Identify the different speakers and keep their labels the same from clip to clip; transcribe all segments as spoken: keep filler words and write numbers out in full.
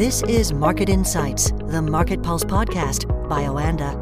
Speaker 1: This is Market Insights, the Market Pulse podcast by Oanda.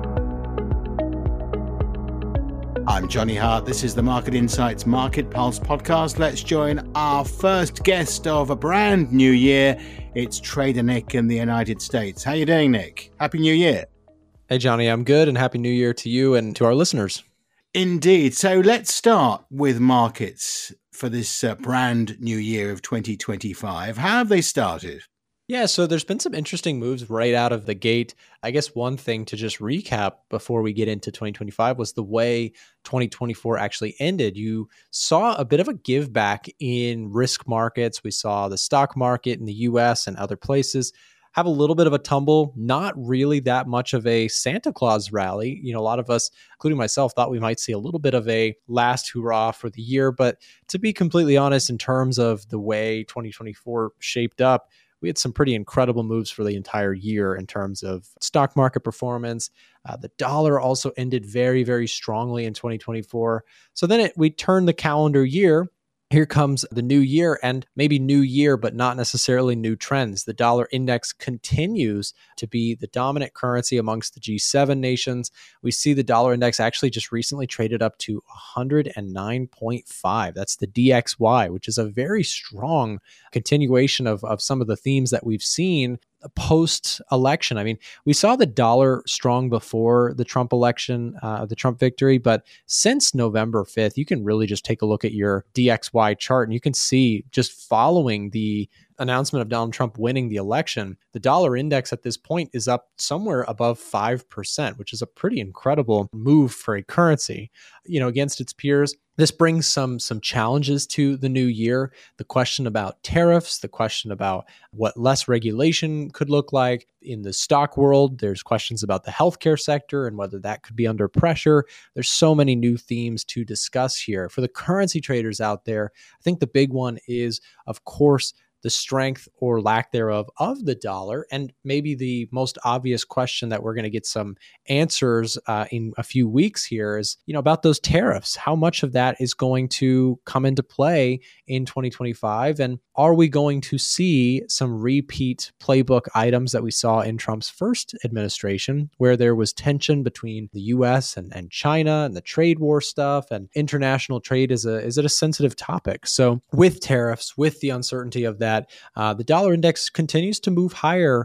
Speaker 2: I'm Johnny Hart. This is the Market Insights Market Pulse podcast. Let's join our first guest of a brand new year. It's Trader Nick in the United States. How you doing, Nick? Happy New Year.
Speaker 3: Hey, Johnny, I'm good, and Happy New Year to you and to our listeners.
Speaker 2: Indeed. So let's start with markets for this uh, brand new year of twenty twenty-five. How have they started?
Speaker 3: Yeah, so there's been some interesting moves right out of the gate. I guess one thing to just recap before we get into twenty twenty-five was the way twenty twenty-four actually ended. You saw a bit of a give back in risk markets. We saw the stock market in the U S and other places have a little bit of a tumble, not really that much of a Santa Claus rally. You know, a lot of us, including myself, thought we might see a little bit of a last hurrah for the year. But to be completely honest, in terms of the way twenty twenty-four shaped up, we had some pretty incredible moves for the entire year in terms of stock market performance. Uh, the dollar also ended very, very strongly in twenty twenty-four. So then it, we turned the calendar year. Here comes the new year, and maybe new year, but not necessarily new trends. The dollar index continues to be the dominant currency amongst the G seven nations. We see the dollar index actually just recently traded up to one hundred nine point five. That's the D X Y, which is a very strong continuation of, of some of the themes that we've seen post-election. I mean, we saw the dollar strong before the Trump election, uh, the Trump victory, but since November fifth, you can really just take a look at your D X Y chart and you can see just following the announcement of Donald Trump winning the election, the dollar index at this point is up somewhere above five percent, which is a pretty incredible move for a currency, you know, against its peers. This brings some some challenges to the new year. The question about tariffs, the question about what less regulation could look like in the stock world. There's questions about the healthcare sector and whether that could be under pressure. There's so many new themes to discuss here. For the currency traders out there, I think the big one is, of course, the strength or lack thereof of the dollar. And maybe the most obvious question that we're going to get some answers uh, in a few weeks here is, you know, about those tariffs. How much of that is going to come into play in twenty twenty-five? And are we going to see some repeat playbook items that we saw in Trump's first administration, where there was tension between the U S and, and China and the trade war stuff, and international trade is a is it a sensitive topic? So with tariffs, with the uncertainty of that, that uh, the dollar index continues to move higher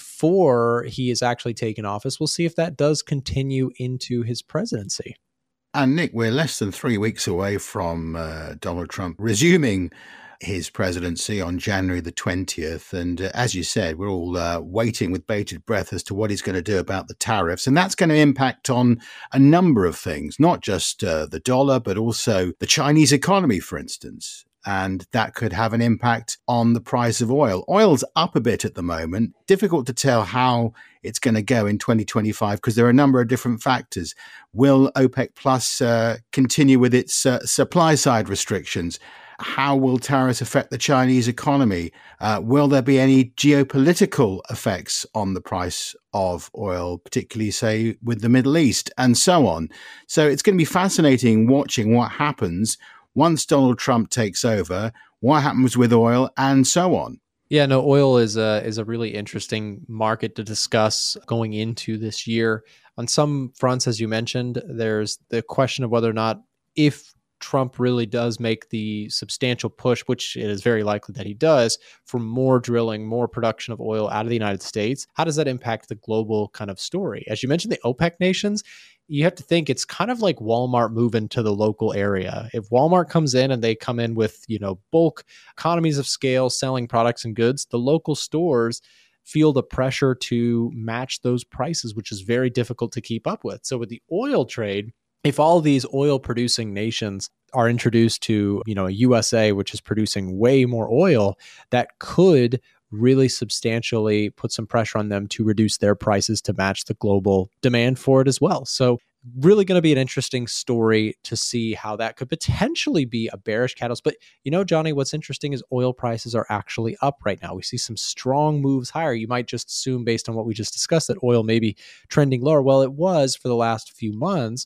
Speaker 3: before he is actually taken office. We'll see if that does continue into his presidency.
Speaker 2: And Nick, we're less than three weeks away from uh, Donald Trump resuming his presidency on January the twentieth. And uh, as you said, we're all uh, waiting with bated breath as to what he's going to do about the tariffs. And that's going to impact on a number of things, not just uh, the dollar, but also the Chinese economy, for instance. And that could have an impact on the price of oil. Oil's up a bit at the moment. Difficult to tell how it's going to go in twenty twenty-five because there are a number of different factors. Will OPEC Plus uh, continue with its uh, supply side restrictions? How will tariffs affect the Chinese economy? Uh, will there be any geopolitical effects on the price of oil, particularly, say, with the Middle East and so on? So it's going to be fascinating watching what happens once Donald Trump takes over, what happens with oil, and so on.
Speaker 3: Yeah, no, oil is a, is a really interesting market to discuss going into this year. On some fronts, as you mentioned, there's the question of whether or not, if Trump really does make the substantial push, which it is very likely that he does, for more drilling, more production of oil out of the United States, how does that impact the global kind of story? As you mentioned, the OPEC nations, you have to think it's kind of like Walmart moving to the local area. If Walmart comes in and they come in with, you know, bulk economies of scale, selling products and goods, the local stores feel the pressure to match those prices, which is very difficult to keep up with. So with the oil trade, if all these oil producing nations are introduced to, you know, a U S A, which is producing way more oil, that could really substantially put some pressure on them to reduce their prices to match the global demand for it as well. So really going to be an interesting story to see how that could potentially be a bearish catalyst. But, you know, Johnny, what's interesting is oil prices are actually up right now. We see some strong moves higher. You might just assume, based on what we just discussed, that oil may be trending lower. Well, it was for the last few months.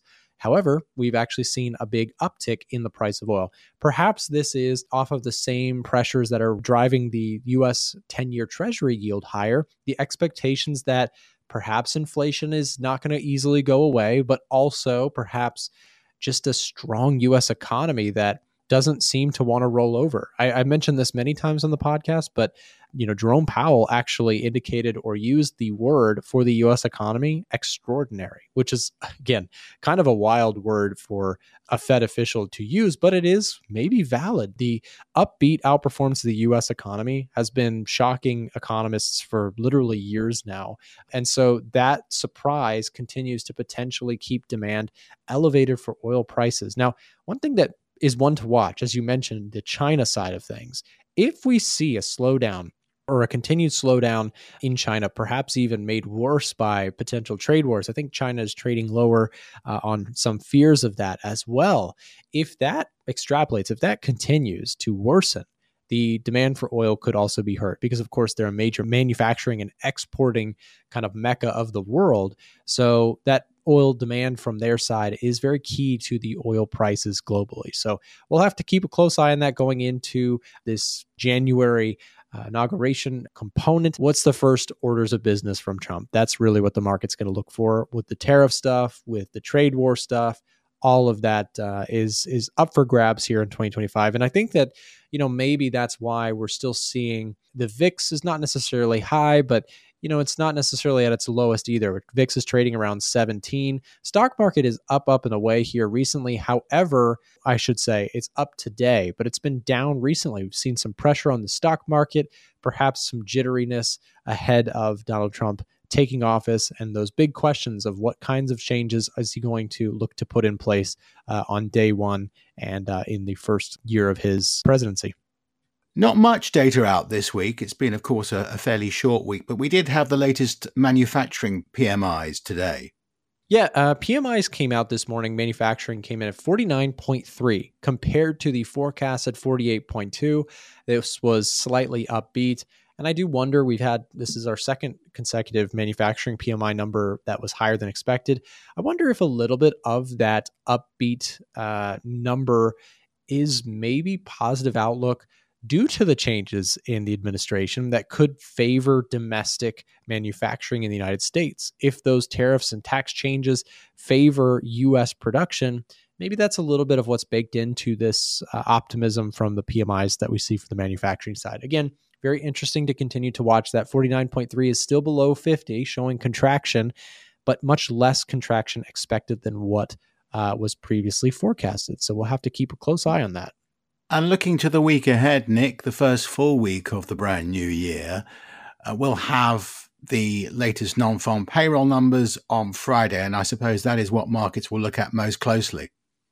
Speaker 3: However, we've actually seen a big uptick in the price of oil. Perhaps this is off of the same pressures that are driving the U S ten-year Treasury yield higher, the expectations that perhaps inflation is not going to easily go away, but also perhaps just a strong U S economy that doesn't seem to want to roll over. I, I mentioned this many times on the podcast, but you know, Jerome Powell actually indicated or used the word for the U S economy, extraordinary, which is, again, kind of a wild word for a Fed official to use, but it is maybe valid. The upbeat outperformance of the U S economy has been shocking economists for literally years now. And so that surprise continues to potentially keep demand elevated for oil prices. Now, one thing that is one to watch, as you mentioned, the China side of things. If we see a slowdown or a continued slowdown in China, perhaps even made worse by potential trade wars, I think China is trading lower uh, on some fears of that as well. If that extrapolates, if that continues to worsen, the demand for oil could also be hurt because, of course, they're a major manufacturing and exporting kind of mecca of the world. So that oil demand from their side is very key to the oil prices globally. So we'll have to keep a close eye on that going into this January uh, inauguration component. What's the first orders of business from Trump? That's really what the market's going to look for with the tariff stuff, with the trade war stuff. All of that uh, is is up for grabs here in twenty twenty-five. And I think that, you know, maybe that's why we're still seeing the V I X is not necessarily high, but, you know, it's not necessarily at its lowest either. V I X is trading around seventeen. Stock market is up, up and away here recently. However, I should say it's up today, but it's been down recently. We've seen some pressure on the stock market, perhaps some jitteriness ahead of Donald Trump taking office and those big questions of what kinds of changes is he going to look to put in place uh, on day one and uh, in the first year of his presidency.
Speaker 2: Not much data out this week. It's been, of course, a, a fairly short week, but we did have the latest manufacturing P M Is today.
Speaker 3: Yeah, uh, P M Is came out this morning. Manufacturing came in at forty-nine point three compared to the forecast at forty-eight point two. This was slightly upbeat. And I do wonder, we've had, this is our second consecutive manufacturing P M I number that was higher than expected. I wonder if a little bit of that upbeat uh, number is maybe positive outlook due to the changes in the administration that could favor domestic manufacturing in the United States. If those tariffs and tax changes favor U S production, maybe that's a little bit of what's baked into this uh, optimism from the P M Is that we see for the manufacturing side. Again, very interesting to continue to watch. That forty-nine point three is still below fifty, showing contraction, but much less contraction expected than what uh, was previously forecasted. So we'll have to keep a close eye on that.
Speaker 2: And looking to the week ahead, Nick, the first full week of the brand new year, uh, we'll have the latest non-farm payroll numbers on Friday. And I suppose that is what markets will look at most closely.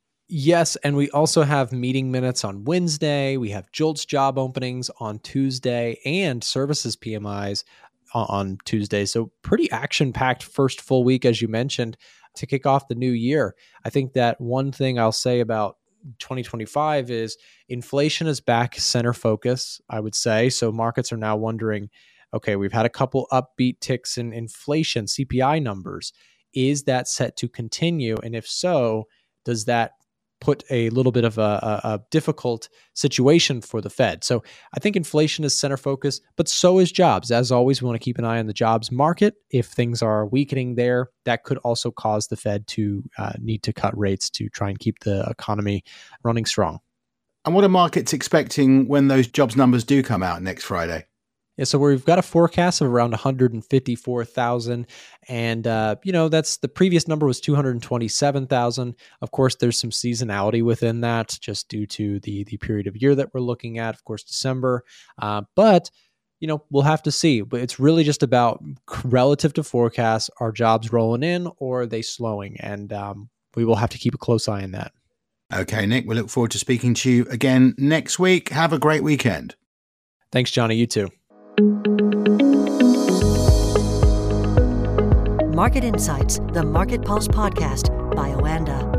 Speaker 3: Yes, and we also have meeting minutes on Wednesday. We have JOLTS job openings on Tuesday and services P M Is on Tuesday. So pretty action-packed first full week, as you mentioned, to kick off the new year. I think that one thing I'll say about twenty twenty-five is inflation is back center focus, I would say. So markets are now wondering, okay, we've had a couple upbeat ticks in inflation, C P I numbers. Is that set to continue? And if so, does that put a little bit of a, a, a difficult situation for the Fed? So I think inflation is center focus, but so is jobs. As always, we want to keep an eye on the jobs market. If things are weakening there, that could also cause the Fed to uh, need to cut rates to try and keep the economy running strong.
Speaker 2: And what are markets expecting when those jobs numbers do come out next Friday?
Speaker 3: Yeah, so we've got a forecast of around one hundred fifty-four thousand. And, uh, you know, that's the previous number was two hundred twenty-seven thousand. Of course, there's some seasonality within that just due to the, the period of year that we're looking at, of course, December. Uh, but, you know, we'll have to see. But it's really just about relative to forecasts. Are jobs rolling in or are they slowing? And um, we will have to keep a close eye on that.
Speaker 2: Okay, Nick, we look forward to speaking to you again next week. Have a great weekend.
Speaker 3: Thanks, Johnny. You too.
Speaker 1: Market Insights, the Market Pulse podcast by Oanda.